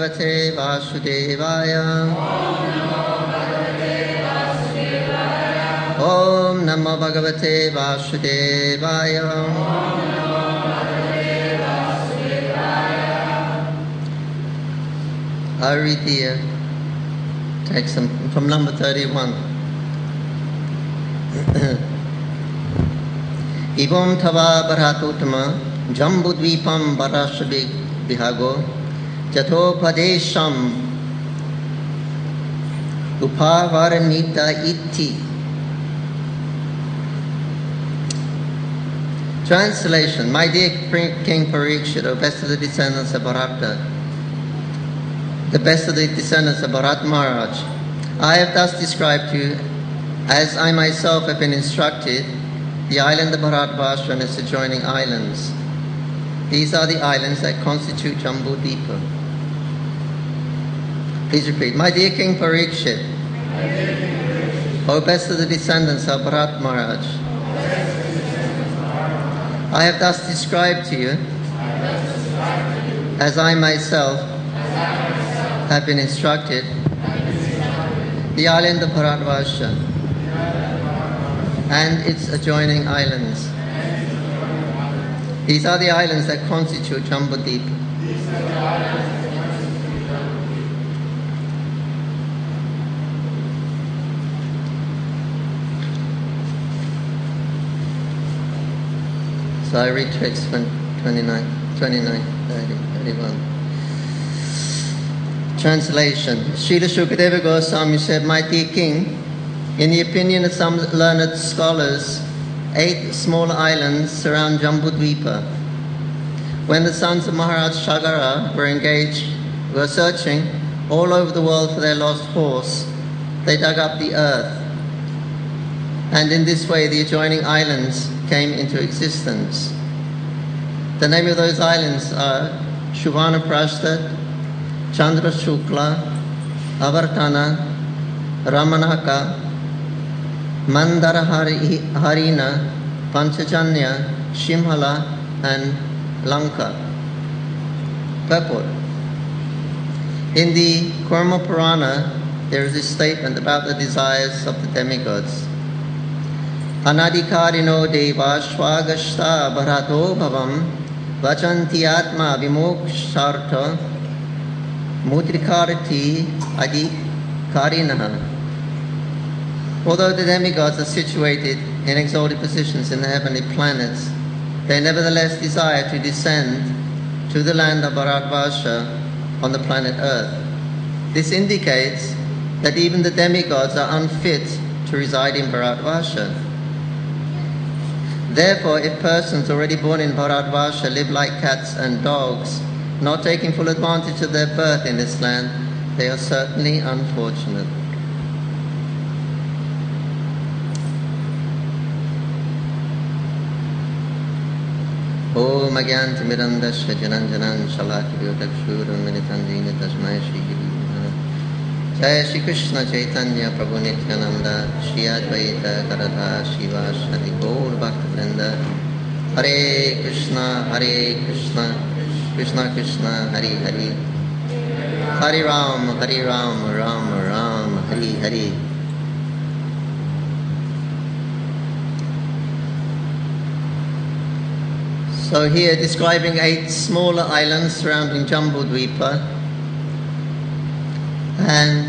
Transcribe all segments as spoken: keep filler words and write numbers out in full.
Bhagavate Vasudevaya. Om Namo Bhagavate Vasudevaya. I'll read the uh, text from number thirty-one. Ivam Thava Bharatutama Jambudvipam Barashabhi Bihago Jatopadesham Upavaranita Iti. Translation. My dear King Parikshit, O best of the descendants of Bharata, the best of the descendants of Bharat Maharaj, I have thus described to you, as I myself have been instructed, the island of Bharatvarsha and its adjoining islands. These are the islands that constitute Jambudvipa. Please repeat. My dear King Parikshit, O best of the descendants of Bharat Maharaj, I have thus described to you, as I myself have been instructed, the island of Bharatvarsha and its adjoining islands. These are the islands that constitute Jambudvipa. So I read text twenty-nine, twenty-nine, thirty, thirty-one. Translation. Srila Shukadeva Goswami said, My dear king, in the opinion of some learned scholars, eight small islands surround Jambudvipa. When the sons of Maharaj Shagara were engaged, were searching all over the world for their lost horse, they dug up the earth. And in this way the adjoining islands came into existence. The name of those islands are Shuvana Prasthad, Chandra Shukla, Avartana, Ramanaka, Mandara Harina, Panchajanya, Shimhala, and Lanka. Purport. In the Kurma Purana, there is a statement about the desires of the demigods. Anadikarino deva swagashta bharato bhavam vachanti atma vimokshartha mudrikarati adikarinaha. Although the demigods are situated in exalted positions in the heavenly planets, they nevertheless desire to descend to the land of Bharatvarsha on the planet Earth. This indicates that even the demigods are unfit to reside in Bharatvarsha. Therefore, if persons already born in Bharatvarsha live like cats and dogs, not taking full advantage of their birth in this land, they are certainly unfortunate. Om Agyanti Mirandasya Jananjanan Shalaki Vyotakshuram Minitandina Tasmai Shri Giri Jai Shri Krishna Chaitanya Prabhu Nityananda Shri Advaita Garadha Shiva Shri Gaur Bhakta Vrinda Hare Krishna Hare Krishna Krishna Krishna Hare Hare Hare Ram Hare Ram Ram Ram Hare Hare. So here describing eight smaller islands surrounding Jambudvipa, and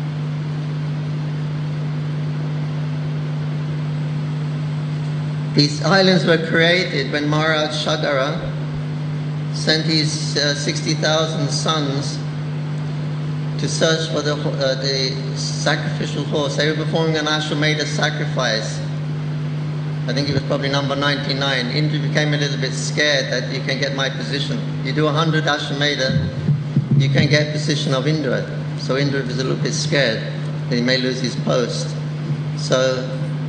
these islands were created when Maharaj Shagara sent his uh, sixty thousand sons to search for the, uh, the sacrificial horse. They were performing an Ashwamedha sacrifice. I think it was probably number ninety-nine. Indra became a little bit scared that you can get my position. You do one hundred Ashwamedha, you can get position of Indra. So Indra was a little bit scared that he may lose his post. So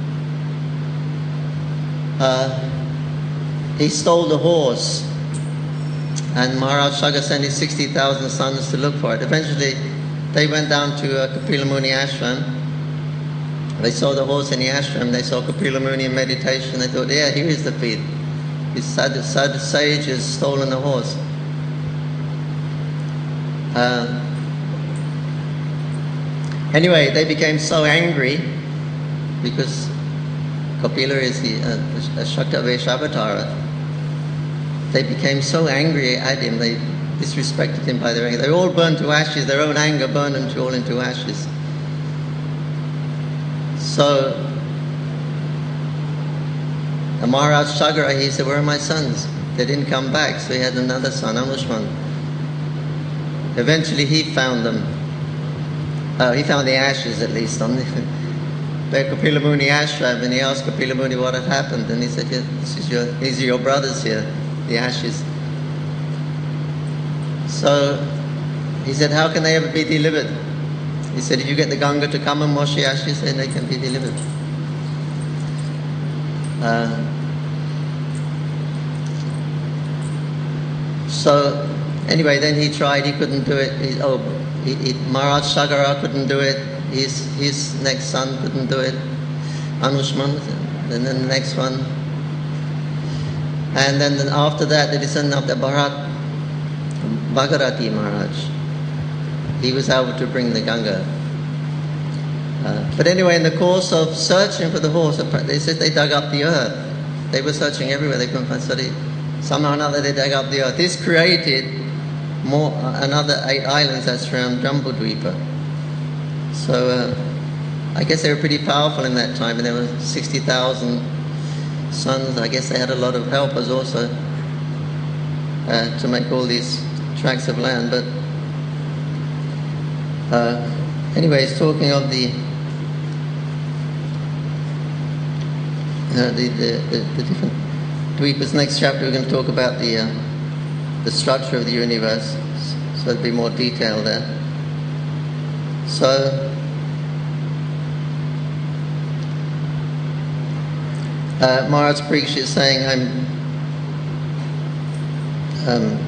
uh, he stole the horse, and Maharaj Shagara sent his sixty thousand sons to look for it. Eventually, they went down to uh, Kapila Muni ashram. They saw the horse in the ashram, they saw Kapila Muni in meditation, they thought, yeah, here is the feat. This sad, sad sage has stolen the horse. Uh, anyway, they became so angry because Kapila is the uh, Shaktavash avatar. They became so angry at him, they disrespected him by their anger. They all burned to ashes, their own anger burned them all into ashes. So, Maharaj Sagara, he said, where are my sons? They didn't come back, so he had another son, Anushman. Eventually he found them. Uh, he found the ashes, at least, on the Kapila Muni ashram, and he asked Kapila Muni what had happened, and he said, yeah, this is your, these are your brothers here, the ashes. So he said, how can they ever be delivered? He said, if you get the Ganga to come and wash the ashes, then they can be delivered. Uh, so anyway, then he tried, he couldn't do it. He, oh, he, he, Maharaj Sagara couldn't do it. His, his next son couldn't do it. Anushman, and then the next one. And then after that, the descendant of the Bharat, Bhagirati Maharaj, he was able to bring the Ganga. Uh, but anyway, in the course of searching for the horse, they said they dug up the earth. They were searching everywhere, they couldn't find, so they, somehow or another they dug up the earth. This created more, uh, another eight islands that's around Jambudvipa. So uh, I guess they were pretty powerful in that time, and there were sixty thousand sons. I guess they had a lot of helpers also uh, to make all these tracts of land. But uh, anyways, talking of the uh, the, the, the, the different dweepas, next chapter we're going to talk about the uh, the structure of the universe, so there'll be more detail there. So uh, Maharaj Parikshit is saying, I'm um,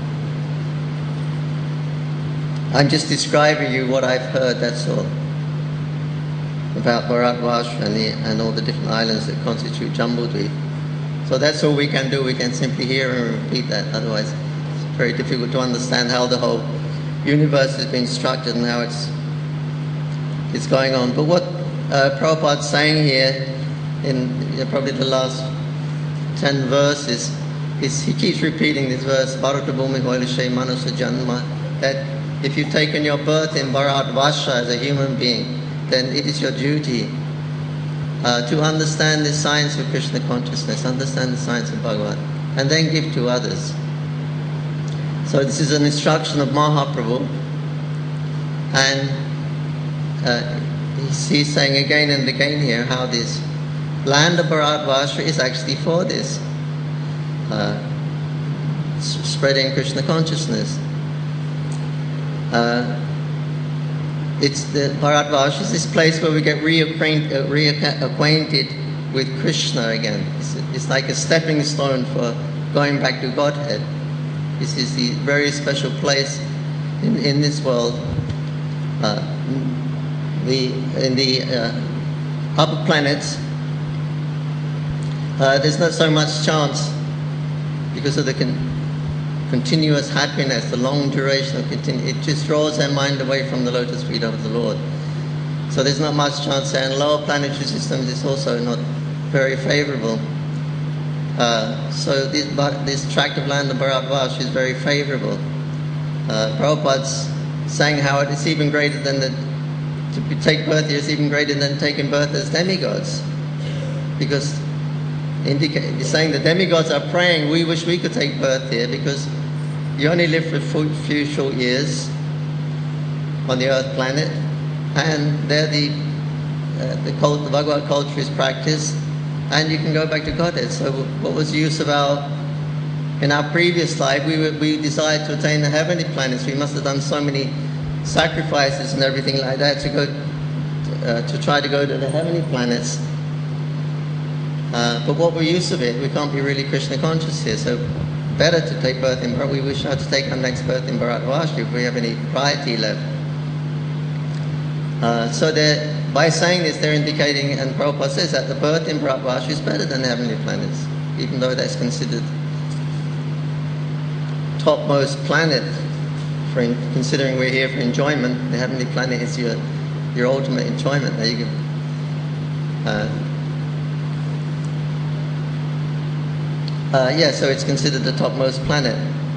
I'm just describing you what I've heard, that's all, about Bharatvarsha and, the, and all the different islands that constitute Jambudvip. So that's all we can do, we can simply hear and repeat that, otherwise it's very difficult to understand how the whole universe has been structured and how it's it's going on. But what uh, Prabhupada's saying here, in uh, probably the last ten verses, is he keeps repeating this verse, Bharata Bhumi Hoilashe Manusa Janma, that if you've taken your birth in Bharatvarsha as a human being, then it is your duty uh, to understand the science of Krishna consciousness, understand the science of Bhagavan, and then give to others. So this is an instruction of Mahaprabhu, and uh, he's, he's saying again and again here how this land of Bharatvarsha is actually for this, uh, spreading Krishna consciousness. Uh, it's the Bharatvarsha is this place where we get reacquaint, uh, reacquainted with Krishna again. It's, it's like a stepping stone for going back to Godhead. This is the very special place in, in this world. Uh, the in the uh, upper planets, uh, there's not so much chance because of the con- continuous happiness, the long duration of continu- it just draws their mind away from the lotus feet of the Lord. So there's not much chance there. And lower planetary systems is also not very favorable. Uh, so this, this tract of land of Bharatvarsha is very favorable. Uh, Prabhupada's saying how it's even greater than the, to take birth here is even greater than taking birth as demigods. Because indica- he's saying the demigods are praying, we wish we could take birth here, because you only live for a few short years on the earth planet, and there the, uh, the, cult, the Bhagavad culture is practiced, and you can go back to Godhead. So what was the use of our, in our previous life, we were, we desired to attain the heavenly planets. We must have done so many sacrifices and everything like that to go, uh, to try to go to the heavenly planets. Uh, but what were use of it? We can't be really Krishna conscious here. So better to take birth in Bharat. We wish to take our next birth in Bharatvarsha if we have any piety left. Uh, so by saying this, they're indicating, and Prabhupada says that the birth in Bharatvarsha is better than the heavenly planets, even though that's considered topmost planet for in, considering we're here for enjoyment, the heavenly planet is your your ultimate enjoyment. There you go. Uh, uh, yeah, so it's considered the topmost planet.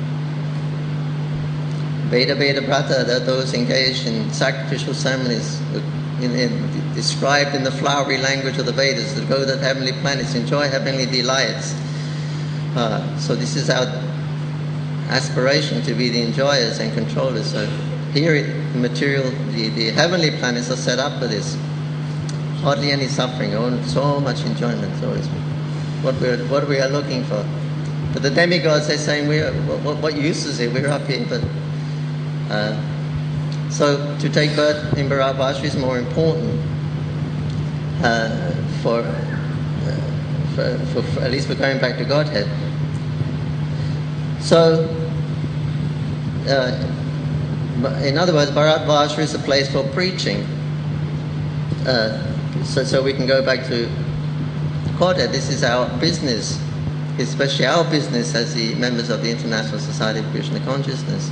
Veda Veda Brata, that those engaged in sacrificial ceremonies, in, in, described in the flowery language of the Vedas, that go to heavenly planets, enjoy heavenly delights. Uh, so this is our aspiration, to be the enjoyers and controllers. So here, the material, the, the heavenly planets are set up for this. Hardly any suffering, oh, so much enjoyment. So it's what we are, what we are looking for. But the demigods, they're saying, we're, what, what use is it? We're up here, but uh, so to take birth in Bharatvarsha is more important uh, for, uh, for, for, for at least for going back to Godhead. So, uh, in other words, Bharatvarsha is a place for preaching. Uh, so, so we can go back to Godhead. This is our business, especially our business as the members of the International Society of Krishna Consciousness.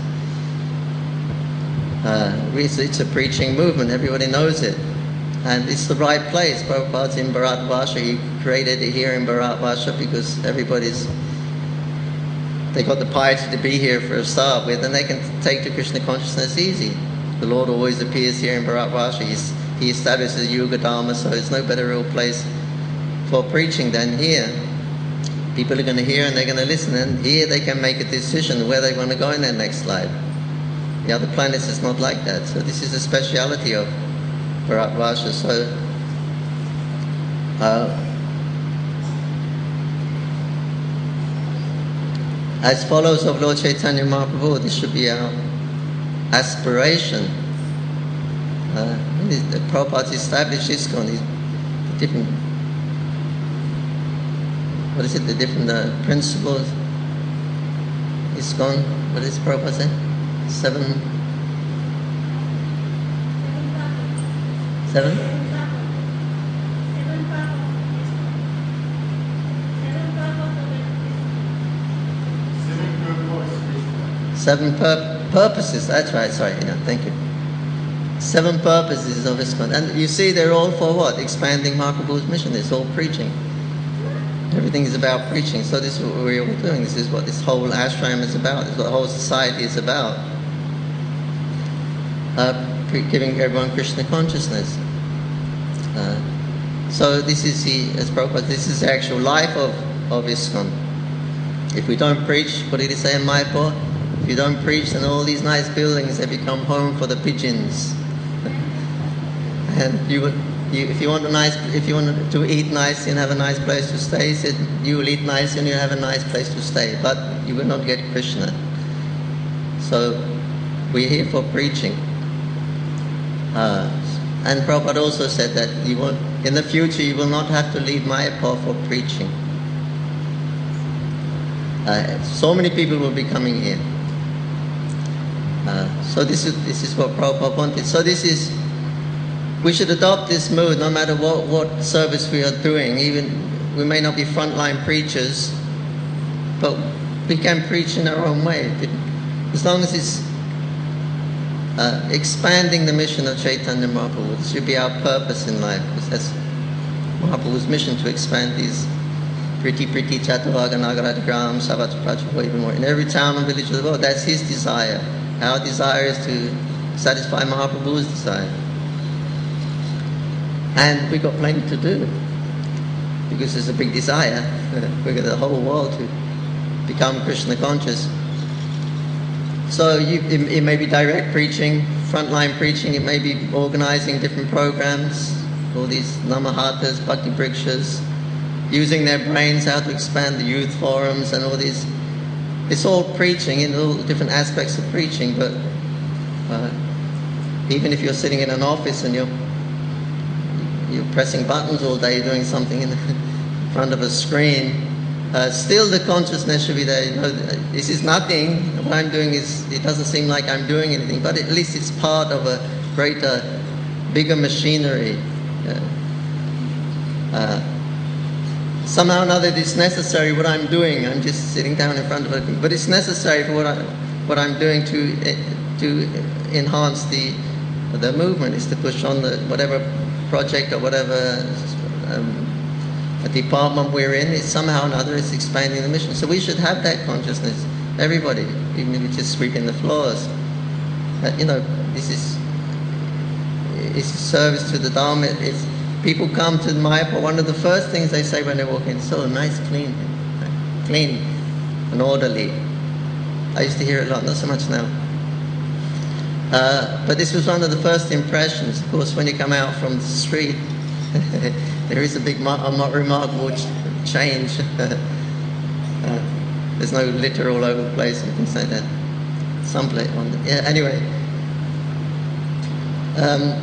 Uh, it's, it's a preaching movement, everybody knows it. And it's the right place. Prabhupada's in Bharatvarsha, he created it here in Bharatvarsha because everybody's, they got the piety to be here for a start with, and they can take to Krishna consciousness easy. The Lord always appears here in Bharatvarsha. He's, he establishes Yuga Dharma, so it's no better real place for preaching than here. People are going to hear and they're going to listen, and here they can make a decision where they want to go in their next life. The other planets is not like that. So this is a speciality of Bharatvarsha. So uh, as followers of Lord Chaitanya Mahaprabhu, this should be our aspiration. Uh, the Prabhupada established ISKCON, these different, what is it, the different uh, principles. ISKCON, what is Prabhupada say? Seven? Seven? Seven pur- purposes, that's right, sorry, yeah, thank you. Seven purposes of ISKCON. And you see, they're all for what? Expanding Mahaprabhu's mission. It's all preaching. Everything is about preaching. So this is what we're all doing. This is what this whole ashram is about. This is what the whole society is about. Uh, pre- giving everyone Krishna consciousness. Uh, so this is the, as Prabhupada, this is the actual life of, of ISKCON. If we don't preach, what did he say in Mayapur? If you don't preach, then all these nice buildings, they become home for the pigeons. And you would, you, if you want a nice, if you want to eat nice and have a nice place to stay, he said, you will eat nice and you have a nice place to stay, but you will not get Krishna. So we're here for preaching. Uh, and Prabhupada also said that you won't, in the future you will not have to leave Mayapur for preaching. Uh, so many people will be coming here. Uh, so this is this is what Prabhupada wanted. So this is, we should adopt this mood no matter what, what service we are doing. Even we may not be frontline preachers, but we can preach in our own way. As long as it's uh, expanding the mission of Chaitanya Mahaprabhu, this should be our purpose in life. Because that's Mahaprabhu's mission, to expand these pretty, pretty Chatavaga Nagarata Gram, Savat Prachapo, even more. In every town and village of the world, that's his desire. Our desire is to satisfy Mahaprabhu's desire. And we've got plenty to do, because there's a big desire for the whole world to become Krishna conscious. So you, it, it may be direct preaching, frontline preaching, it may be organizing different programs, all these Namahatas, Bhakti Brikshas, using their brains how to expand the youth forums and all these. It's all preaching in all different aspects of preaching, but uh, even if you're sitting in an office and you're you're pressing buttons all day, doing something in, the, in front of a screen, uh, still the consciousness should be there. You know, this is nothing. What I'm doing is, it doesn't seem like I'm doing anything, but at least it's part of a greater, bigger machinery. Uh, uh, Somehow or another, it's necessary what I'm doing. I'm just sitting down in front of it, but it's necessary for what I, what I'm doing to to enhance the the movement, is to push on the whatever project or whatever um, a department we're in, is somehow or another is expanding the mission. So we should have that consciousness, everybody, even if it's just sweeping the floors. That, you know, this is it's a service to the Dharma. It's, people come to Mayapur, one of the first things they say when they walk in, so nice, clean, clean and orderly. I used to hear it a lot, not so much now. Uh, but this was one of the first impressions. Of course, when you come out from the street, there is a big, a remarkable change. uh, there's no litter all over the place and things like that. Some place on the, yeah. Anyway, um,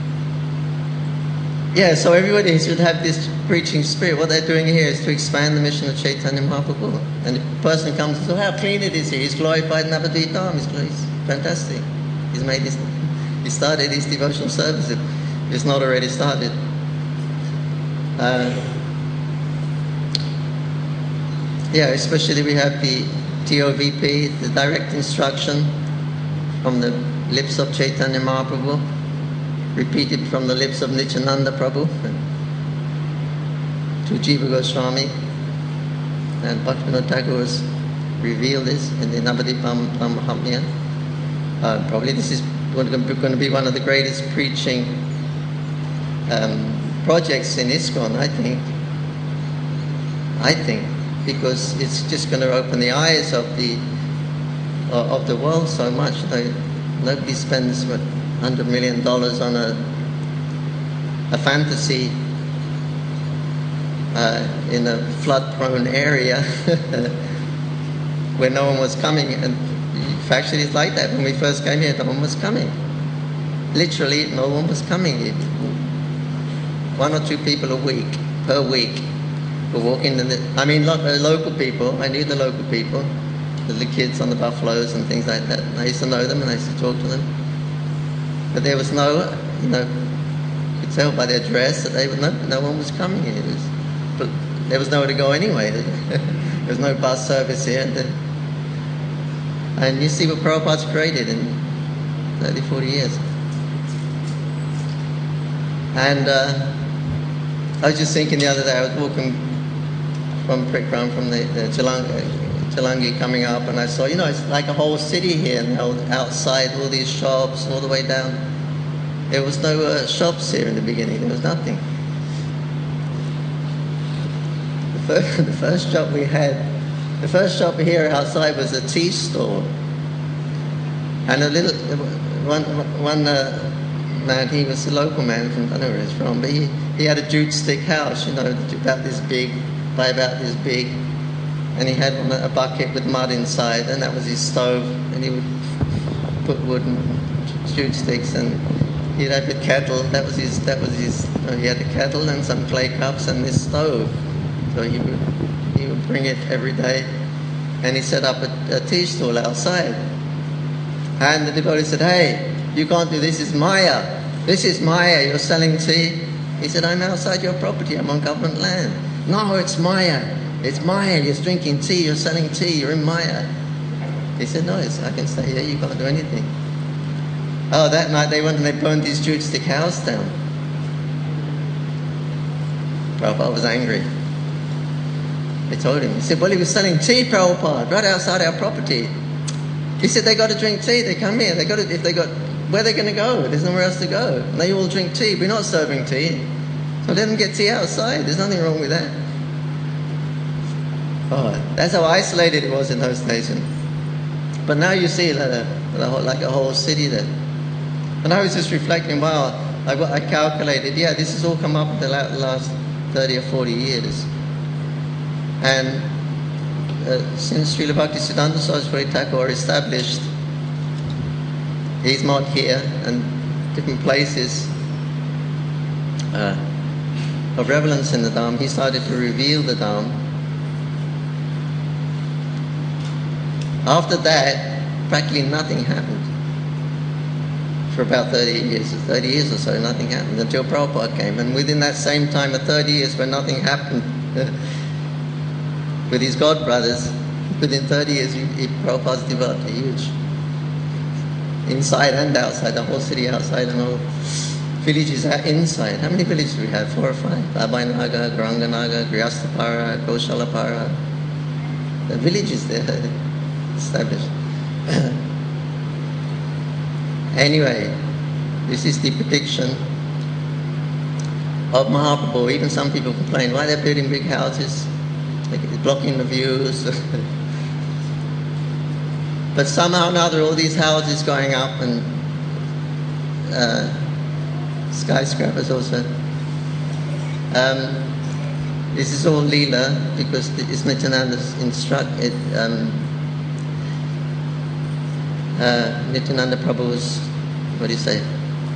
yeah. So everybody should have this preaching spirit. What they're doing here is to expand the mission of Chaitanya Mahaprabhu. And if a person comes and says, "Oh, how clean it is here! He's glorified Navadvip Dham. He's, he's fantastic. He's made his, he started his devotional service. If it's not already started." Uh, yeah, especially we have the T O V P, the direct instruction from the lips of Chaitanya Mahaprabhu, repeated from the lips of Nityananda Prabhu to Jiva Goswami, and Bhaktivinoda Thakur has revealed this in the Navadvip Mahatamya. Uh, probably this is going to be one of the greatest preaching um, projects in ISKCON, I think. I think, because it's just going to open the eyes of the uh, of the world so much. They, nobody spends what, one hundred million dollars on a a fantasy uh, in a flood-prone area where no one was coming. And actually, it's like that. When we first came here, no one was coming. Literally, no one was coming. One or two people a week, per week, were walking in the, I mean, not uh, local people. I knew the local people, the, the kids on the buffaloes and things like that. I used to know them and I used to talk to them. But there was no, you know, you could tell by their dress that they were no, no one was coming here. It was, but there was nowhere to go anyway. There was no bus service here. And, and you see what Prabhupada's created in thirty, forty years. And uh, I was just thinking the other day, I was walking from Prikram, from the, the Chalangi, Chalangi coming up, and I saw, you know, it's like a whole city here, and outside all these shops all the way down. There was no uh, shops here in the beginning, there was nothing. The first, the first shop we had, the first shop here outside was a tea store. And a little, one, one uh, man, he was a local man from, I don't know where he's from, but he, he had a jute stick house, you know, about this big, by about this big. And he had one, a bucket with mud inside, and that was his stove. And he would put wood and jute sticks, and he'd have a kettle. That was his, that was his, you know, he had a kettle and some clay cups and this stove. So he would, he would bring it every day. And he set up a, a tea stall outside. And the devotee said, "Hey, you can't do this, is Maya. This is Maya, you're selling tea." He said, "I'm outside your property, I'm on government land." "No, it's Maya. It's Maya, you're drinking tea, you're selling tea, you're in Maya." He said, "No, it's, I can stay here, you can't do anything." Oh, that night they went and they burned his jute stick house down. Prabhupada was angry. They told him, he said, "Well, he was selling tea, Prabhupada, right outside our property." He said, "They got to drink tea, they come here, they got to, if they got, where are they going to go? There's nowhere else to go. And they all drink tea, we're not serving tea. So let them get tea outside, there's nothing wrong with that." Oh, that's how isolated it was in those days. But now you see like a, like a whole city there. And I was just reflecting, wow, I, I calculated, yeah, this has all come up in the last thirty or forty years. And uh, since Srila Bhaktisiddhanta Saraswati Thakur established his mott here and different places uh, of relevance in the Dham, he started to reveal the Dham. After that, practically nothing happened. For about thirty years, thirty years or so, nothing happened until Prabhupada came. And within that same time of thirty years when nothing happened with his god brothers, within thirty years, he, he, Prabhupada's developed a huge inside and outside, the whole city outside and all villages are inside. How many villages do we have? Four or five? Abhayanaga, Garanganaga, Grihastapara, Koshalapara. The villages there established. Anyway, this is the prediction of Mahaprabhu. Even some people complain, why they're building big houses, like it's blocking the views. But somehow or another, all these houses going up and uh, skyscrapers also. Um, this is all Leela, because it's Nityananda's instruct it. Um, uh, Nityananda Prabhu's, what do you say?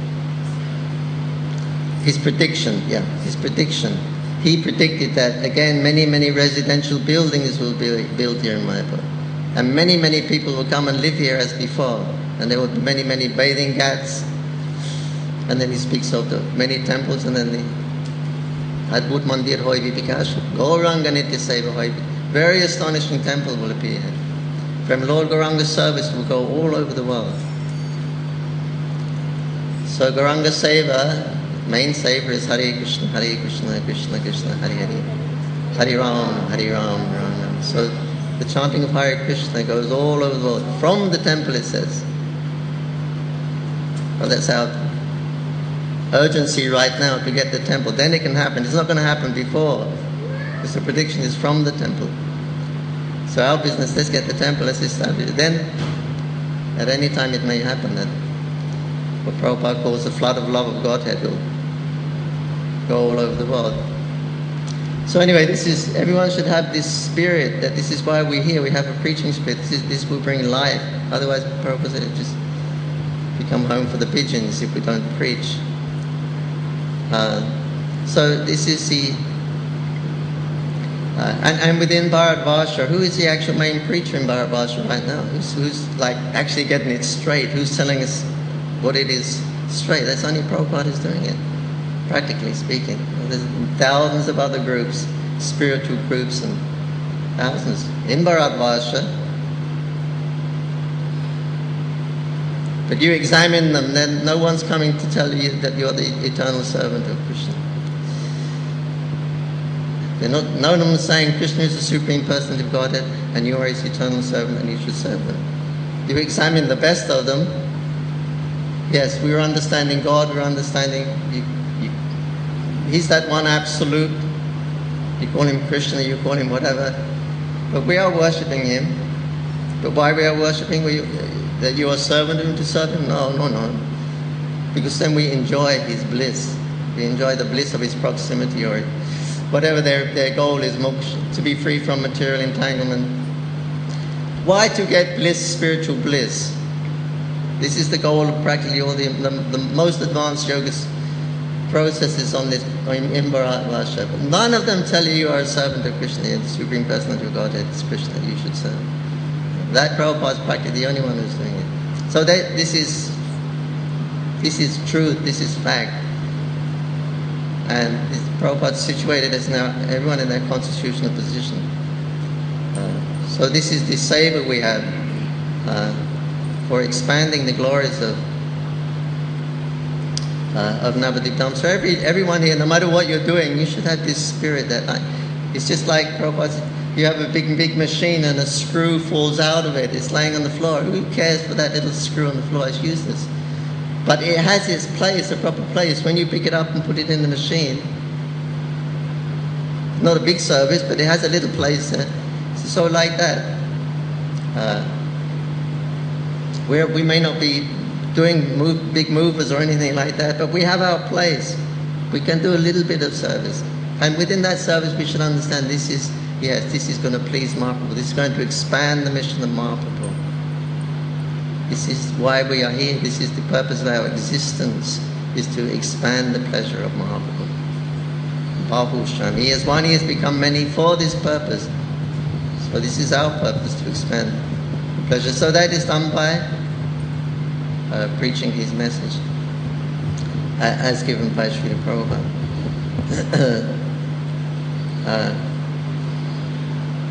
His prediction, yeah, his prediction. He predicted that again, many, many residential buildings will be built here in Mayapur, and many, many people will come and live here as before, and there will be many, many bathing ghats. And then he speaks of the many temples, and then the Adbhut Mandir Hoy Vivikash, Gauranga Nitya Seva Hoy. Very astonishing temple will appear. From Lord Gauranga's service will go all over the world. So Gauranga Seva, main seva is Hare Krishna, Hare Krishna, Krishna Krishna, Hare Hare, Hare Ram, Hare Ram, Ram Ram. So the chanting of Hare Krishna goes all over the world. From the temple, it says. Well, that's our urgency right now to get the temple. Then it can happen. It's not going to happen before, because the prediction is from the temple. So our business, let's get the temple, let's establish it. Then, at any time it may happen that what Prabhupada calls the flood of love of Godhead will go all over the world. So anyway, this is, everyone should have this spirit, that this is why we're here. We have a preaching spirit. This, is, this will bring life. Otherwise, Prabhupada said, it just become home for the pigeons if we don't preach. Uh, so this is the, uh, and, and within Bharatvarsha, who is the actual main preacher in Bharatvarsha right now? Who's, who's like actually getting it straight? Who's telling us what it is straight? That's only Prabhupada is doing it, practically speaking. There's thousands of other groups, spiritual groups, and thousands in Bharatvarsha. But you examine them, then no one's coming to tell you that you're the eternal servant of Krishna. They're not, none of them is saying Krishna is the Supreme Personality of Godhead and you are his eternal servant and you should serve them. You examine the best of them. Yes, we're understanding God, we're understanding, you, you, he's that one absolute. You call him Krishna, you call him whatever. But we are worshipping him. But why we are worshipping? We, that you are a servant of him to serve him? No, no, no. Because then we enjoy his bliss. We enjoy the bliss of his proximity, or whatever their, their goal is, moksha, to be free from material entanglement. Why to get bliss, spiritual bliss? This is the goal of practically all the, the, the most advanced yoga processes on this, in Bharatvarsha. But none of them tell you you are a servant of Krishna, the Supreme Personality of Godhead, it's Krishna you should serve. That Prabhupada is practically the only one who's doing it. So that, this is this is truth, this is fact. And this, Prabhupada is situated as now everyone in their constitutional position. Uh, so this is the savor we have uh, for expanding the glories of uh, of Navadvip Dham. So every, everyone here, no matter what you're doing, you should have this spirit that I, it's just like Prabhupada said, you have a big, big machine and a screw falls out of it. It's laying on the floor. Who cares for that little screw on the floor? It's useless. But it has its place, a proper place. When you pick it up and put it in the machine, not a big service, but it has a little place there. So like that. Uh, where we may not be doing move, big movers or anything like that, but we have our place. We can do a little bit of service. And within that service, we should understand this is yes, this is going to please Mahaprabhu. This is going to expand the mission of Mahaprabhu. This is why we are here. This is the purpose of our existence, is to expand the pleasure of Mahaprabhu. Bahushan. He has one, he has become many for this purpose. So this is our purpose, to expand the pleasure. So that is done by uh, preaching his message, uh, as given by Srila Prabhupada. uh,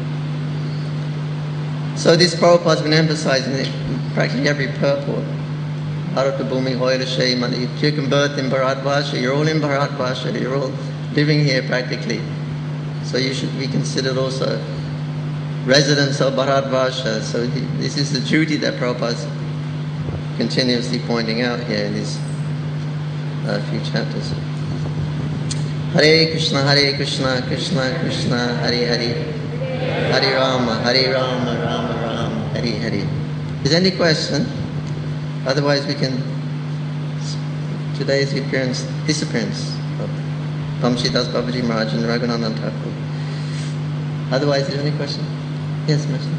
So this Prabhupada has been emphasizing it in practically every purport. Bharatabhumi Hoylashe Mani. Taken birth in Bharatvarsha, you're all in Bharatvarsha, you're all living here practically. So you should be considered also residents of Bharatvarsha. So he, this is the duty that Prabhupada is continuously pointing out here in these uh, few chapters. Hare Krishna, Hare Krishna, Krishna Krishna, Hare Hare, Hare Rama, Hare Rama, Rama Rama, Hare Hare. Is there any question? Otherwise we can, today's appearance, disappearance of Vamshidas Babaji Maharaj and Raghunandan Thakur. Otherwise, is there any question? Yes, Master.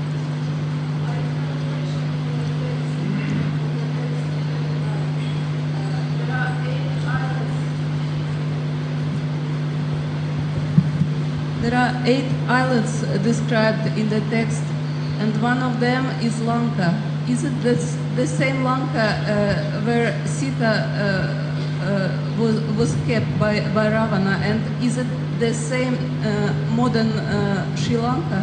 There are eight islands described in the text, and one of them is Lanka. Is it this, the same Lanka uh, where Sita uh, uh, was, was kept by, by Ravana, and is it the same uh, modern uh, Sri Lanka?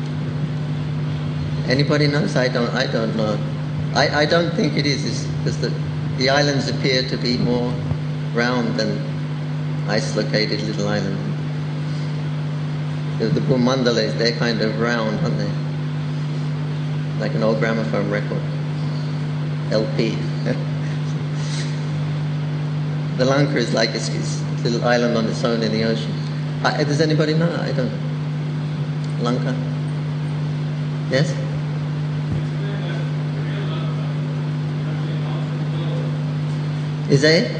Anybody knows? I don't. I don't know. I, I don't think it is, because the, the islands appear to be more round than isolated little islands. The, the Bhumandalas, they're kind of round, aren't they? Like an old gramophone record, L P. The Lanka is like a, it's a little island on its own in the ocean. I, does anybody know? I don't. Lanka? Yes? Is it?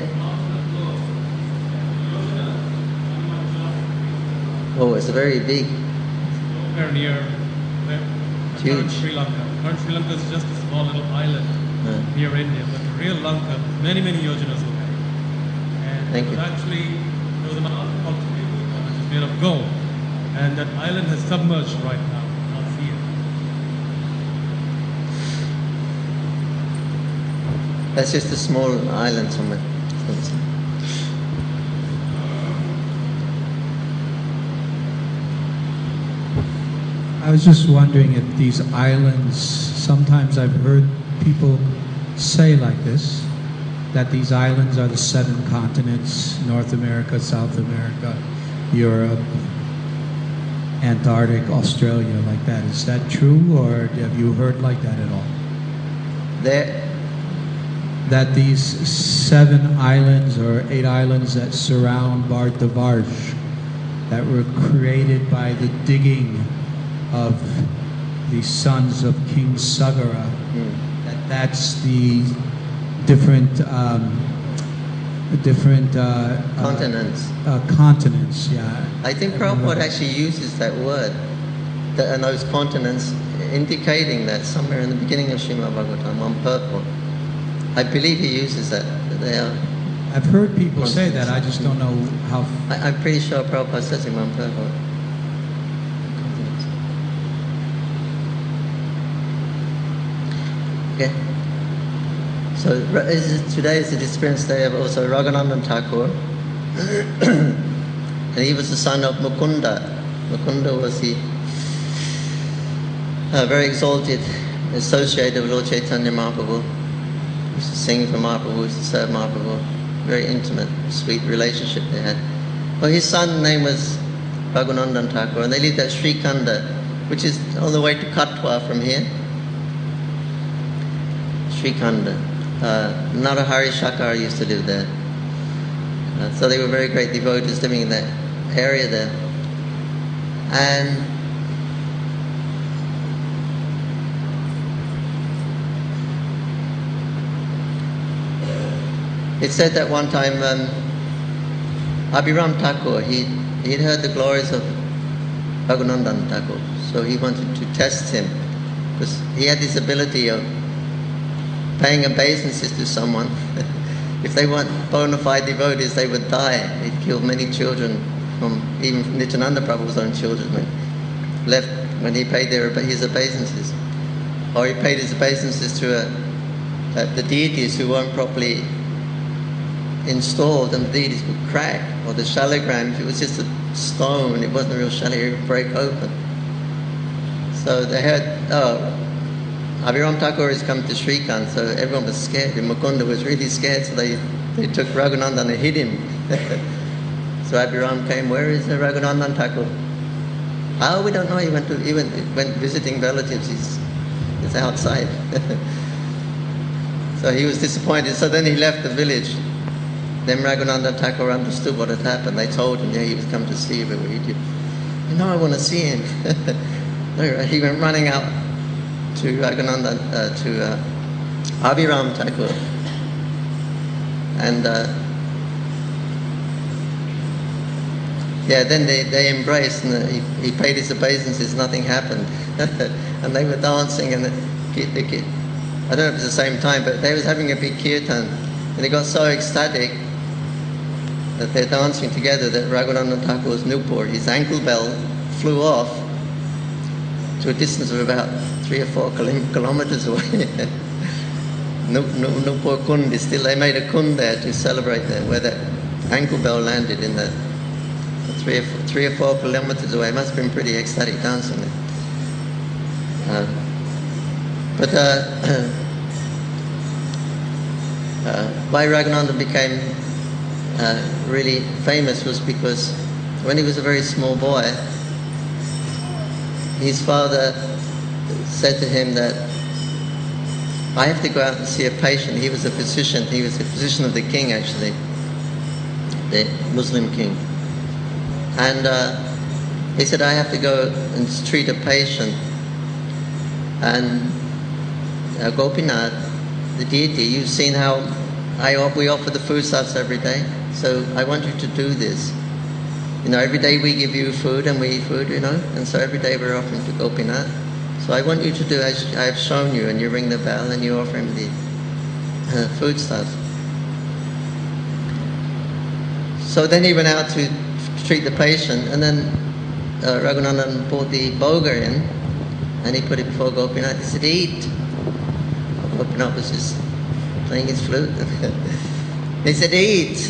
Oh, it's very big. Very near. Huge. Current Sri Lanka. Current Sri Lanka is just a small little island Uh, near India, but the real Lanka, many, many yojanas away. And Thank it was you. actually, there was an island called Tributa, which is made of gold. And that island has submerged right now. You can't see it. That's just a small island somewhere. I was just wondering if these islands, sometimes I've heard people say like this, that these islands are the seven continents, North America, South America, Europe, Antarctic, Australia, like that. Is that true, or have you heard like that at all? There, That these seven islands or eight islands that surround Bhartavarsh, that were created by the digging of the sons of King Sagara, hmm. that that's the different um, different uh, continents. uh, uh, continents. Yeah, I think Prabhupada actually uses that word, that, and those continents, indicating that somewhere in the beginning of Srimad Bhagavatam on purpose. I believe he uses that, that they are. I've heard people say that. I just don't know how. I, I'm pretty sure Prabhupada says it on purpose. Okay. So is, today is the disappearance day of also Raghunandan Thakur. And he was the son of Mukunda. Mukunda was the uh, very exalted associate of Lord Chaitanya Mahaprabhu. He used to sing for Mahaprabhu, used to serve Mahaprabhu. Very intimate, sweet relationship they had. Well, his son's name was Raghunandan Thakur, and they lived at Sri Khanda, which is on the way to Katwa from here. Sri Khanda. Uh, Narahari Shakar used to live there. Uh, so they were very great devotees living in that area there. And it said that one time um, Abhiram Thakur, he, he'd heard the glories of Raghunandan Thakur, so he wanted to test him, because he had this ability of paying obeisances to someone. If they weren't bona fide devotees, they would die. He'd killed many children, from even from Nityananda Prabhu's own children, when, left when he paid their his obeisances. Or he paid his obeisances to a, uh, the deities who weren't properly installed, and the deities would crack. Or the shaligram, if it was just a stone, it wasn't a real shalig, it would break open. So they heard, oh, Abhiram Thakur has come to Srikant, so everyone was scared. And Mukunda was really scared, so they, they took Raghunandan and hid him. So Abhiram came, where is uh, Raghunandan Thakur? Oh, we don't know. He went to he went, went visiting relatives. He's, he's outside. So he was disappointed. So then he left the village. Then Raghunandan Thakur understood what had happened. They told him, yeah, he was come to see you. You know, I want to see him. He went running out to Raghunandan, uh, to uh, Abhiram Thakur. And uh, yeah, then they, they embraced, and he, he paid his obeisances, nothing happened. And they were dancing, and the kid, the kid, I don't know if it was the same time, but they was having a big kirtan, and they got so ecstatic that they're dancing together that Raghunandan Thakur's Nupur, his ankle bell, flew off to a distance of about three or four kilometers away. Nupur Kund is still, they made a kund there to celebrate that, where that ankle bell landed in the three or four, three or four kilometers away. It must have been pretty ecstatic dancing there. Uh, but uh, uh, why Raghunandan became uh, really famous was because when he was a very small boy, his father said to him that I have to go out and see a patient. He was a physician. He was a physician of the king, actually, the Muslim king. And uh, he said, I have to go and treat a patient. And uh, Gopinath, the deity, you've seen how I, we offer the foodstuffs every day. So I want you to do this. You know, every day we give you food and we eat food, you know. And so every day we're offering to Gopinath. So I want you to do as I have shown you, and you ring the bell and you offer him the uh, foodstuff. So then he went out to treat the patient, and then uh, Raghunandan brought the boga in, and he put it before Gopinath. He said, eat. Gopinath was just playing his flute. He said, eat.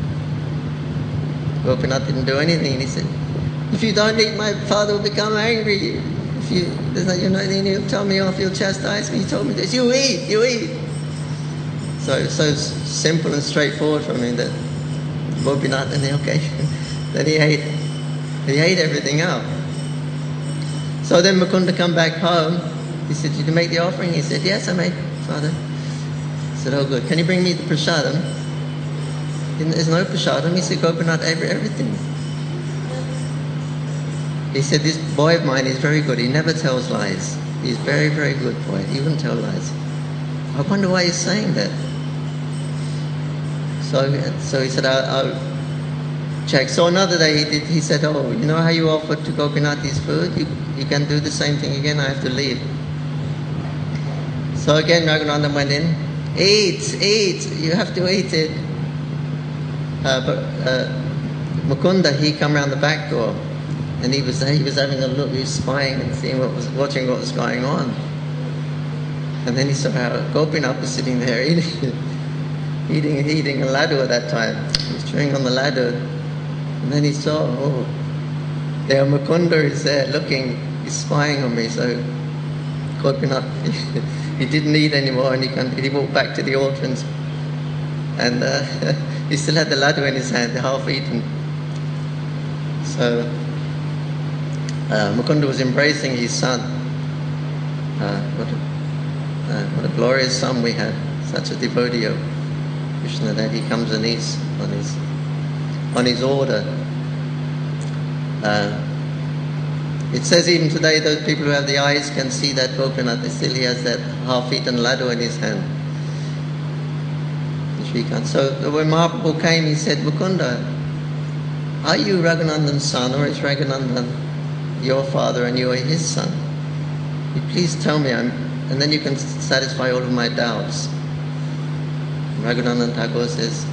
Gopinath didn't do anything. He said, if you don't eat, my father will become angry. If you, you know, then he'll tell me off, he'll chastise me. He told me this, you eat, you eat. So it was so simple and straightforward for me that Gopinath, and then, okay, then he ate, he ate everything up. So then Mukunda come back home. He said, did you make the offering? He said, yes, I made, Father. I said, oh good, can you bring me the prasadam? There's no prasadam. He said, Gopinath ate everything. He said, this boy of mine is very good. He never tells lies. He's very, very good boy. He wouldn't tell lies. I wonder why he's saying that. So, so he said, I'll, I'll check. So another day he, did, he said, oh, you know how you offered to Gopinath his food? You, you can do the same thing again. I have to leave. So again Raghunandan went in. Eat, eat. You have to eat it. Uh, but uh, Mukunda, he come around the back door. And he was he was having a look, he was spying and seeing what was watching what was going on. And then he saw how Gopinath was sitting there eating eating eating a laddu at that time. He was chewing on the laddu. And then he saw, oh, there Mukunda is there looking, he's spying on me. So Gopinath, he didn't eat anymore, and he he walked back to the altar, and, and uh, he still had the laddu in his hand, half eaten. So Uh, Mukunda was embracing his son. Uh, what, a, uh, what a glorious son we have, such a devotee of Krishna that he comes and eats on his on his order. Uh, it says even today those people who have the eyes can see that Gopinath, still he has that half-eaten laddu in his hand. So when Mahaprabhu came, he said, Mukunda, are you Raghunandan's son, or is Raghunandan your father and you are his son? You please tell me, I'm, and then you can satisfy all of my doubts. Raghunandan Thakur says,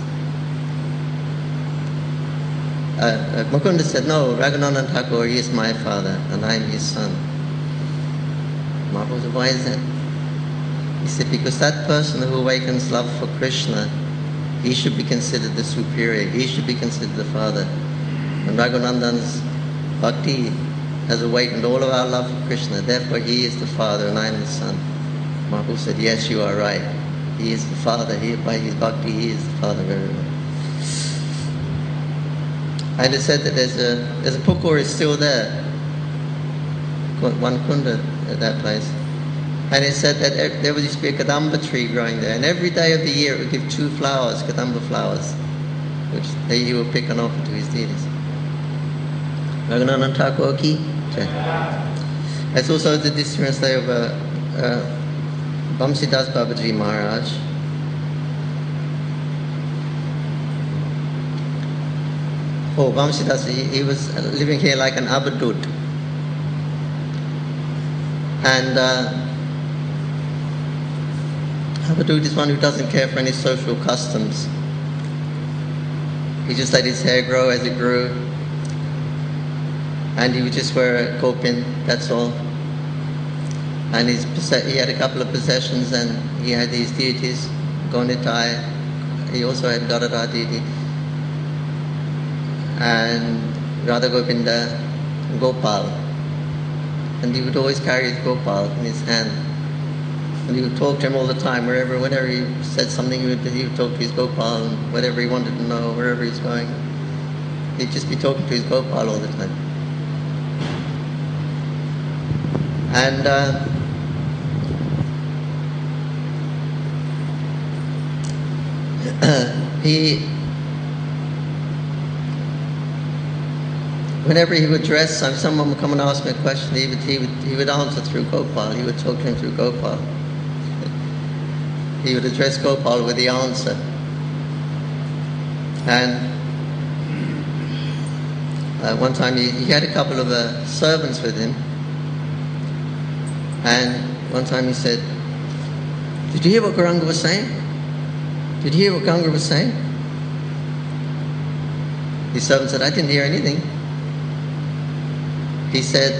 uh, uh, Mukunda said, no, Raghunandan Thakur, he is my father and I am his son. Mahaprabhu said, why is that? He said, because that person who awakens love for Krishna, he should be considered the superior, he should be considered the father. And Raghunandan's bhakti has awakened all of our love for Krishna, therefore he is the father and I am the son. Mahaprabhu said, yes, you are right. He is the father. He, by his bhakti, he is the father very well. And it said that there's a there's a pukur is still there, one kunda at that place. And it said that there used to be a kadamba tree growing there, and every day of the year it would give two flowers, kadamba flowers, which they, he would pick and offer to his deities. Raghunatha Thakur ki jai. That's also the disappearance day of uh, uh, Vamsidas Babaji Maharaj. Oh, Vamsidas, he, he was living here like an abadut. And uh, abadut is one who doesn't care for any social customs. He just let his hair grow as it grew. And he would just wear a kopin, that's all. And his, he had a couple of possessions, and he had these deities, Gonitai. He also had Gadadhar deity. And Radha Govinda, Gopal. And he would always carry his Gopal in his hand. And he would talk to him all the time, wherever, whenever he said something, he would, he would talk to his Gopal, and whatever he wanted to know, wherever he's going. He'd just be talking to his Gopal all the time. And uh, he, whenever he would dress, some, someone would come and ask me a question, he would, he would, he would answer through Gopal, he would talk to him through Gopal. He would address Gopal with the answer. And uh, one time he, he had a couple of uh, servants with him. And one time he said, did you hear what Gauranga was saying? Did you hear what Gauranga was saying? His servant said, I didn't hear anything. He said,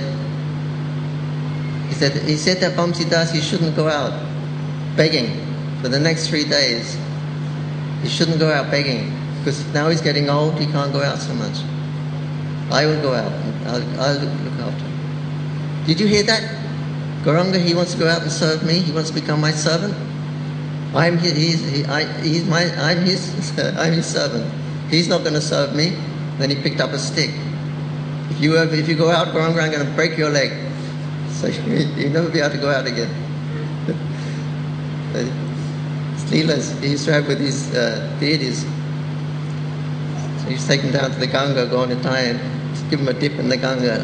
he said, he said that Vamsidas, he shouldn't go out begging for the next three days. He shouldn't go out begging, because now he's getting old, he can't go out so much. I will go out, and I'll, I'll look, look after him. Did you hear that? Gauranga, he wants to go out and serve me. He wants to become my servant. I'm his, he's, he, I, he's my, I'm his, I'm his servant. He's not going to serve me. Then he picked up a stick. If you if you go out, Gauranga, I'm going to break your leg. So you'll never be able to go out again. Leelas he used to have with his uh, deities. So he used to take them down to the Ganga, go on a tie, and just give them a dip in the Ganga.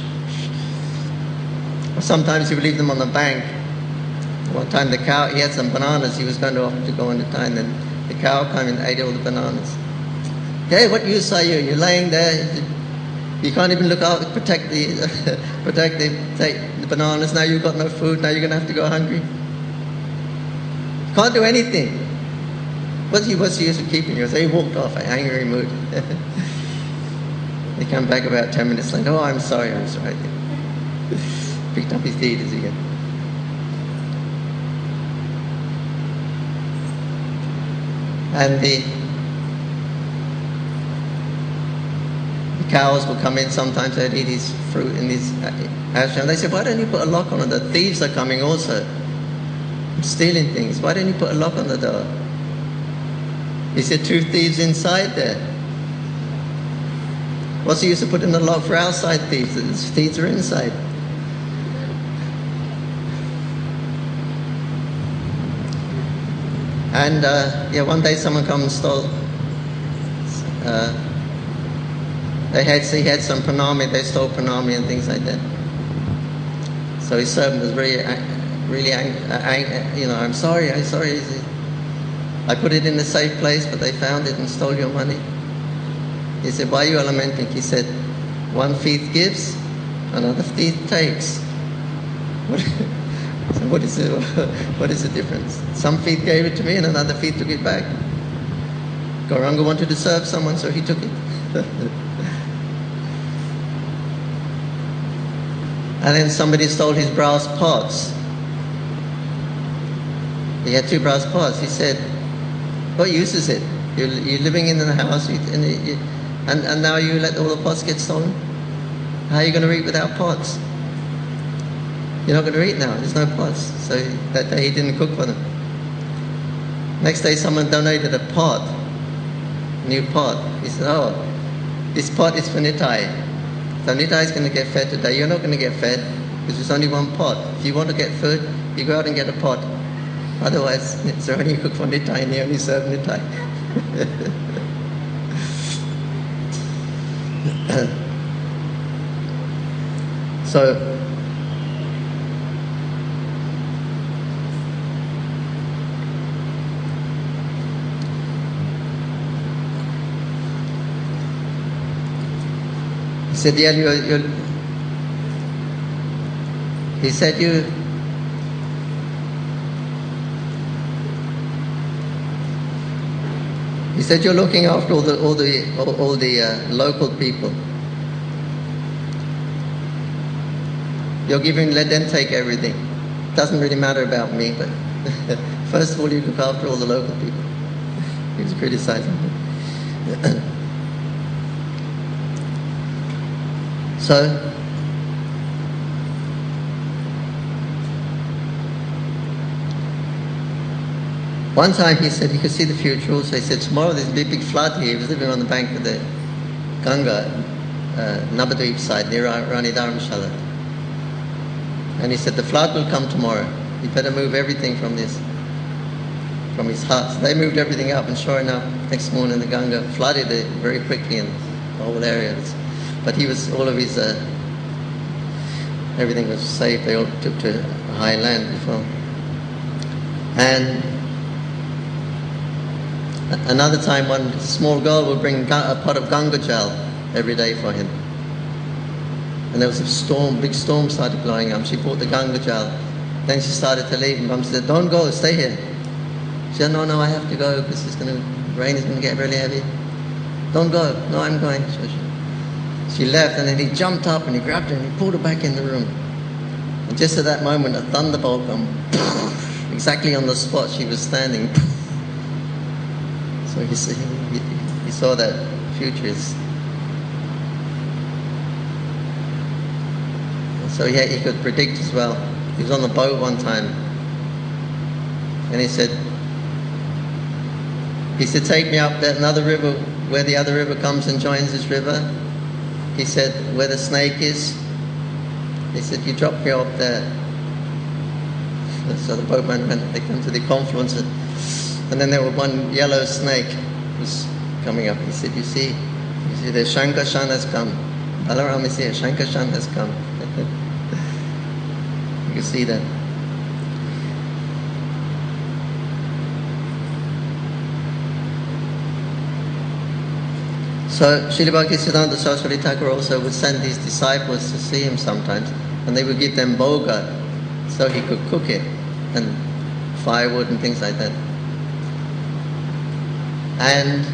Or sometimes he would leave them on the bank. One time the cow, he had some bananas, he was going to offer to go on the tie, and then the cow came and ate all the bananas. Hey, what use are you? You're laying there, you can't even look out, protect the, protect the, take the bananas, now you've got no food, now you're going to have to go hungry. Can't do anything. What's he, what's the use of keeping you? So he walked off, an angry mood. He came back about ten minutes later, oh, I'm sorry, I'm sorry. Picked up his deities again. And the, the cows will come in, sometimes they'd eat his fruit in his ashram. They said, why don't you put a lock on it? The thieves are coming also, stealing things. Why don't you put a lock on the door? He said, two thieves inside there. What's the use of putting a lock for outside thieves? The thieves are inside. And uh, yeah, one day someone come and stole. Uh, they had, so he had some pranami. They stole pranami and things like that. So his servant was very, really angry. Ang- you know, I'm sorry, I'm sorry. I put it in a safe place, but they found it and stole your money. He said, why are you lamenting? He said, one thief gives, another thief takes. What? So what is the what is the difference? Some thief gave it to me and another thief took it back. Gauranga wanted to serve someone, so he took it. And then somebody stole his brass pots. He had two brass pots. He said, what use is it? You're, you're living in the house you, and, you, and, and now you let all the pots get stolen? How are you going to eat without pots? You're not going to eat now. There's no pots. So that day he didn't cook for them. Next day someone donated a pot, new pot. He said, oh, this pot is for Nitai. So Nitai is going to get fed today. You're not going to get fed because there's only one pot. If you want to get food, you go out and get a pot. Otherwise, it's only cooked for Nitai and you only serve Nitai. So, he said, yeah, you, you, he said, you, he said, you're looking after all the, all the, all, all the uh, local people. You're giving, let them take everything. Doesn't really matter about me, but first of all, you look after all the local people. He was criticizing me. So, one time he said he could see the future also. He said, tomorrow there's a big, big flood here. He was living on the bank of the Ganga, uh, Navadvip side, near Rani Dharamshala. And he said, the flood will come tomorrow. You better move everything from this, from his hut. So they moved everything up, and sure enough, next morning the Ganga flooded it very quickly in the whole area. But he was, all of his, uh, everything was saved. They all took to high land before. And another time, one small girl would bring a pot of Ganga Jal every day for him. And there was a storm, big storm started blowing up. She brought the Ganga Jal. Then she started to leave, and Mum said, don't go, stay here. She said, no, no, I have to go because it's going to, rain is going to get really heavy. Don't go. No, I'm going. So she, she left, and then he jumped up and he grabbed her and he pulled her back in the room. And just at that moment, a thunderbolt came exactly on the spot she was standing. So he, he, he saw that future is. So yeah, he could predict as well. He was on the boat one time, and he said, he said, take me up that another river where the other river comes and joins this river. He said, where the snake is. He said, you drop me off there. So the boatman went, they come to the confluence, and then there was one yellow snake was coming up. He said, you see, you see, the Shankarshan has come. Balaram is here, Shankarshan has come. You can see that. So Srila Bhaktisiddhanta Saraswati Thakur also would send his disciples to see him sometimes, and they would give them boga so he could cook it, and firewood and things like that. And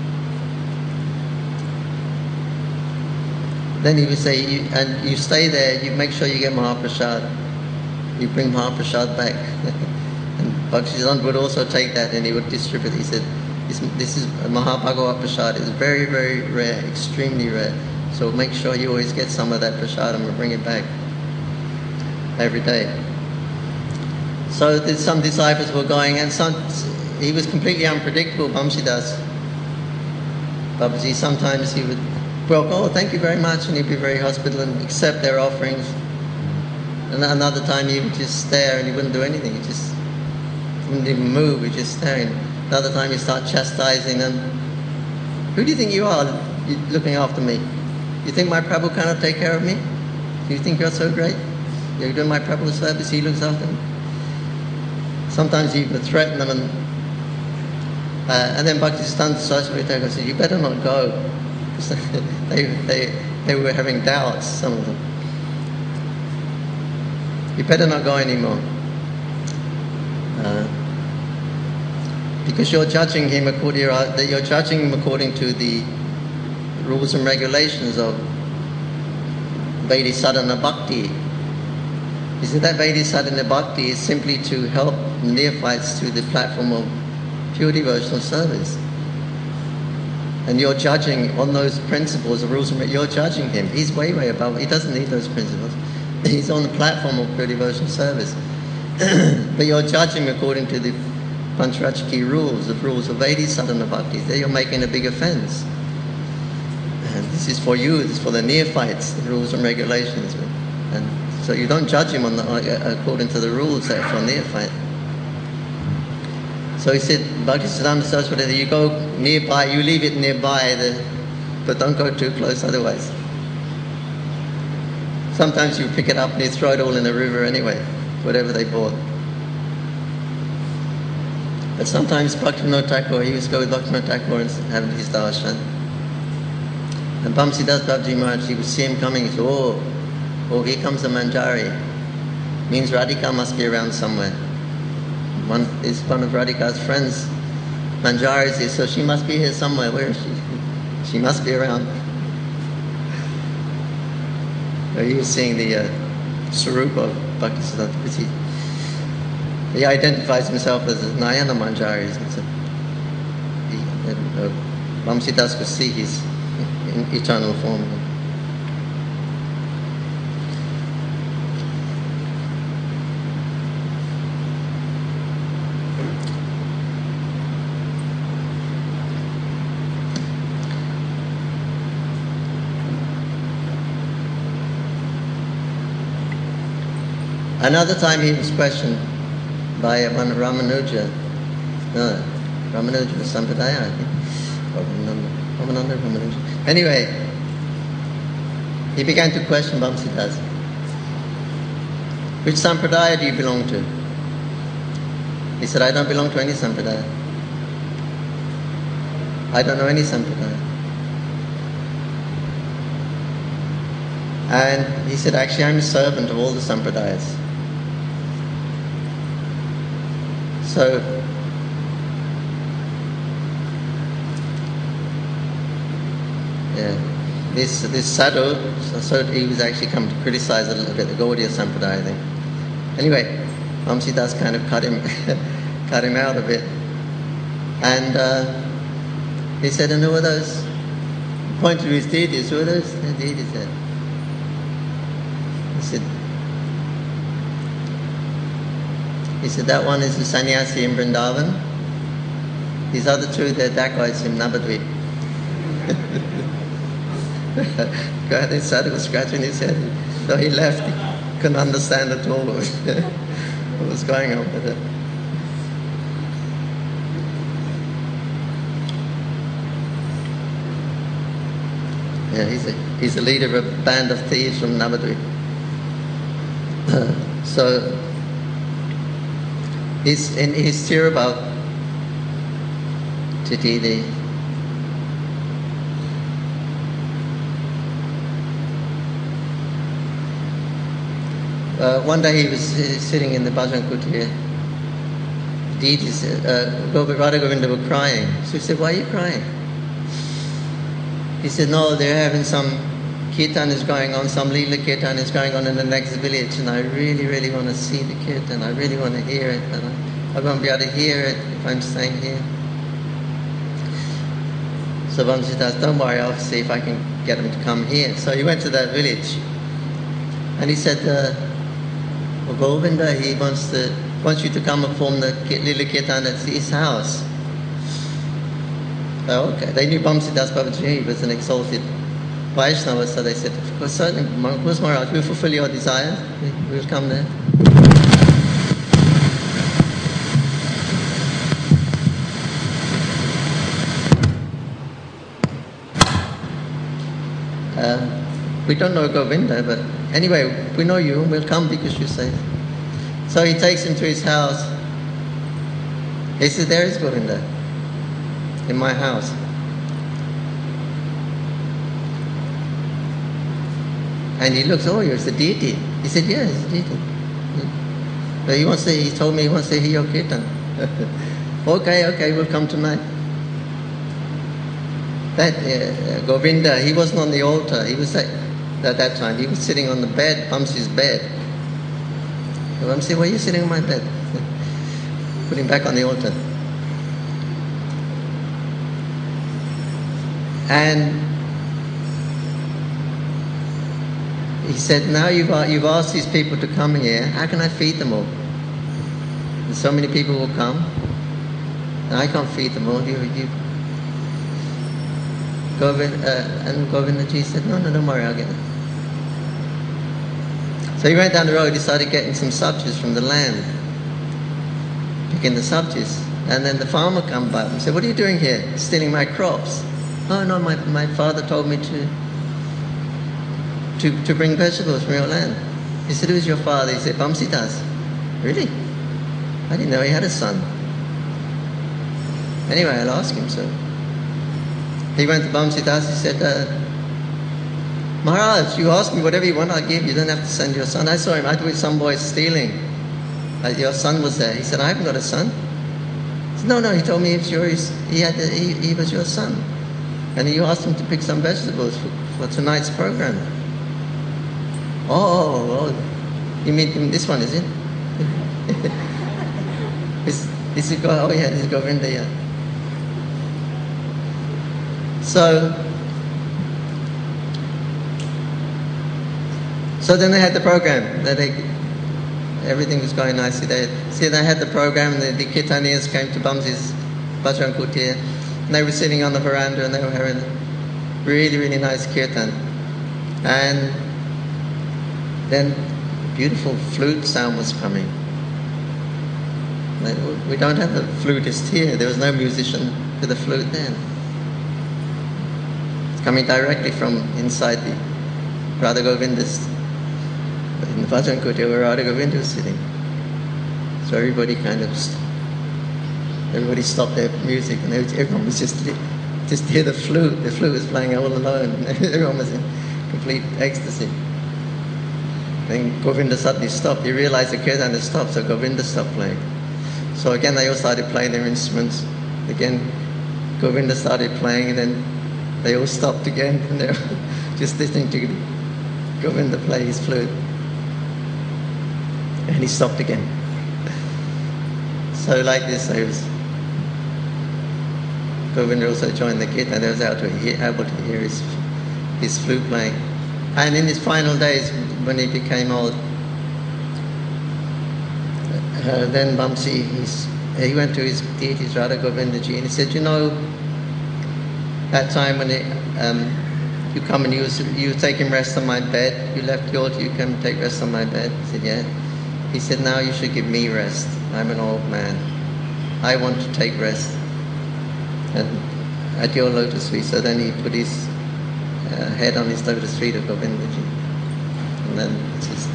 then he would say, you, and you stay there, you make sure you get Mahaprasad. You bring Mahaprasad back. And Bhaktisiddhanta would also take that and he would distribute it. He said, this, this is Mahabhagavat Prasad. It's very, very rare, extremely rare. So make sure you always get some of that prasadam and bring it back every day. So there's some disciples were going, and some, he was completely unpredictable, Bamsidas Babaji. Sometimes he would, well, oh, thank you very much, and he'd be very hospitable and accept their offerings. And another time he would just stare and he wouldn't do anything. He just wouldn't even move. He'd just staring. Another time you start chastising them. Who do you think you are, looking after me? You think my Prabhu cannot take care of me? Do you think you're so great? You're doing my Prabhu's service, he looks after me. Sometimes he would threaten them, and uh, and then Bhaktisiddhanta Saraswati Thakur said, you better not go. they, they, they were having doubts, some of them. You better not go anymore. Uh, because you're judging him according to, you're judging him according to the rules and regulations of Vaidhi Sadhana Bhakti. He said that Vaidhi Sadhana Bhakti is simply to help neophytes to the platform of pure devotional service. And you're judging on those principles, the rules and regulations, you're judging him. He's way, way above. He doesn't need those principles. He's on the platform of pure devotion service. But you're judging according to the Pancharachiki rules, the rules of Vaidhi sadhana bhakti. There you're making a big offense. And this is for you, this is for the neophytes, the rules and regulations. And so you don't judge him on the, according to the rules that are for neophyte. So he said, Bhaktisiddhanta Saraswati, you go nearby, you leave it nearby, the, but don't go too close otherwise. Sometimes you pick it up and you throw it all in the river anyway, whatever they bought. But sometimes Bhaktivinoda Thakur, he used to go with Bhaktivinoda Thakur and have his darshan. And Bamsidas Babaji Maharaj, he would see him coming, he said, oh, oh, here comes the Manjari. Means Radhika must be around somewhere. One is one of Radhika's friends. Manjari is here, so she must be here somewhere. Where is she? She must be around. So he was seeing the uh, Swarupa of Bhaktisiddhanta, because he, he identifies himself as a Nayana Manjari. So he, uh, Bamsidas could see his in eternal form. Another time he was questioned by one Ramanuja. No, Ramanuja was Sampradaya, I think. Ramananda, Ramananda, Ramanuja. Anyway, he began to question Bamsidas. Which Sampradaya do you belong to? He said, I don't belong to any Sampradaya. I don't know any Sampradaya. And he said, actually, I'm a servant of all the Sampradayas. So, yeah, this this sadhu, so he was actually come to criticize a little bit the Gaudiya Sampradaya thing. Anyway, Bamsidas kind of cut him cut him out a bit, and uh, he said, "And who are those?" Point to his deities. Who are those the deities there? He said. He said, that one is the sannyasi in Vrindavan. These other two, they're Dakais in Navadvip. God, this sadhu was scratching his head. So he left, he couldn't understand at all what was, what was going on with it. Yeah, he's a, he's a leader of a band of thieves from Navadvip. So, He's, in his Tirabhav Titi, the uh, one day he was uh, sitting in the Bhajan Kutir. Deities, uh, Radha Govinda were crying. So he said, why are you crying? He said, no, they're having some kirtan is going on, some Leela kirtan is going on in the next village, and I really, really want to see the kirtan. I really want to hear it, and I, I won't be able to hear it if I'm staying here. So Bamsidas, don't worry, I'll see if I can get him to come here. So he went to that village, and he said, uh, well, Govinda, he wants to wants you to come and form the Leela kirtan at his house. Oh, okay. They knew Bamsidas Babaji was an exalted Vaishnava, so they said, of course, certainly, of course, Maharaj, we'll fulfill your desires. We'll come there. Uh, we don't know Govinda, but anyway, we know you, we'll come because you say. So he takes him to his house. He says, there is Govinda, in my house. And he looks, oh, you're the deity. He said, yes, it's a deity. But he wants to, he told me he wants to hear your kirtan. okay, okay, we'll come tonight. That uh, Govinda, he wasn't on the altar. He was at, at that time. He was sitting on the bed, Bamsi's bed. So Bamsi, why are you sitting on my bed? Put him back on the altar. And he said, now you've, you've asked these people to come here, how can I feed them all? And so many people will come, and I can't feed them all. You, you. Govind, uh, and Govindaji said, no, no, don't worry, I'll get it. So he went down the road, he started getting some sabjis from the land, picking the sabjis. And then the farmer come by and said, what are you doing here? Stealing my crops. Oh no, my, my father told me to, to to bring vegetables from your land. He said, who's your father? He said, Bamsidas. Really? I didn't know he had a son. Anyway, I'll ask him so. He went to Bamsidas, he said, uh, Maharaj, you ask me whatever you want, I'll give. You don't have to send your son. I saw him out with some boy stealing. Uh, your son was there. He said, I haven't got a son. He said, no, no, he told me it's yours. He, had, he, he was your son. And you asked him to pick some vegetables for, for tonight's program. Oh, oh, oh, you mean this one, is it? this, this is, oh yeah, this is Govinda, yeah. So, so then they had the program. They, everything was going nicely. They, see, they had the program, and the, the Kirtaniyas came to Bamsi's Bajrang Kutir, and they were sitting on the veranda, and they were having a really, really nice kirtan. And then beautiful flute sound was coming. We don't have a flutist here. There was no musician with a flute then. It's coming directly from inside the Radha Govinda's, in the Bhajan Kutir where Radha Govinda was sitting. So everybody kind of, st- everybody stopped their music, and everyone was just, just hear the flute. The flute was playing all alone, and everyone was in complete ecstasy. Then Govinda suddenly stopped. He realized the kirtan had stopped, so Govinda stopped playing. So again, they all started playing their instruments. Again, Govinda started playing, and then they all stopped again, and they were just listening to Govinda play his flute. And he stopped again. So like this, I was, Govinda also joined the kirtan. They was able to hear, able to hear his, his flute playing. And in his final days, when he became old, uh, then Bamsi, he's, he went to his deities, Radha Govindaji, and he said, you know, that time when it, um, you come and you was, you were taking rest on my bed, you left the altar, you come and take rest on my bed. He said, yeah. He said, now you should give me rest. I'm an old man. I want to take rest and at your lotus feet. So then he put his uh, head on his lotus feet of Govindaji. And then just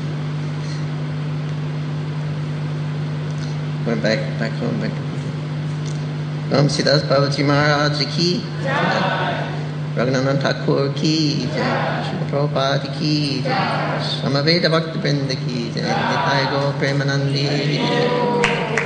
went back back home, back to Bamsidas Babaji Maharaj ki Jai, Raghunath Thakur ki Jai, Srila Prabhupada ki Jai, Samaveda Bhaktivinoda ki Jai, Nitai Gaur Premanandi.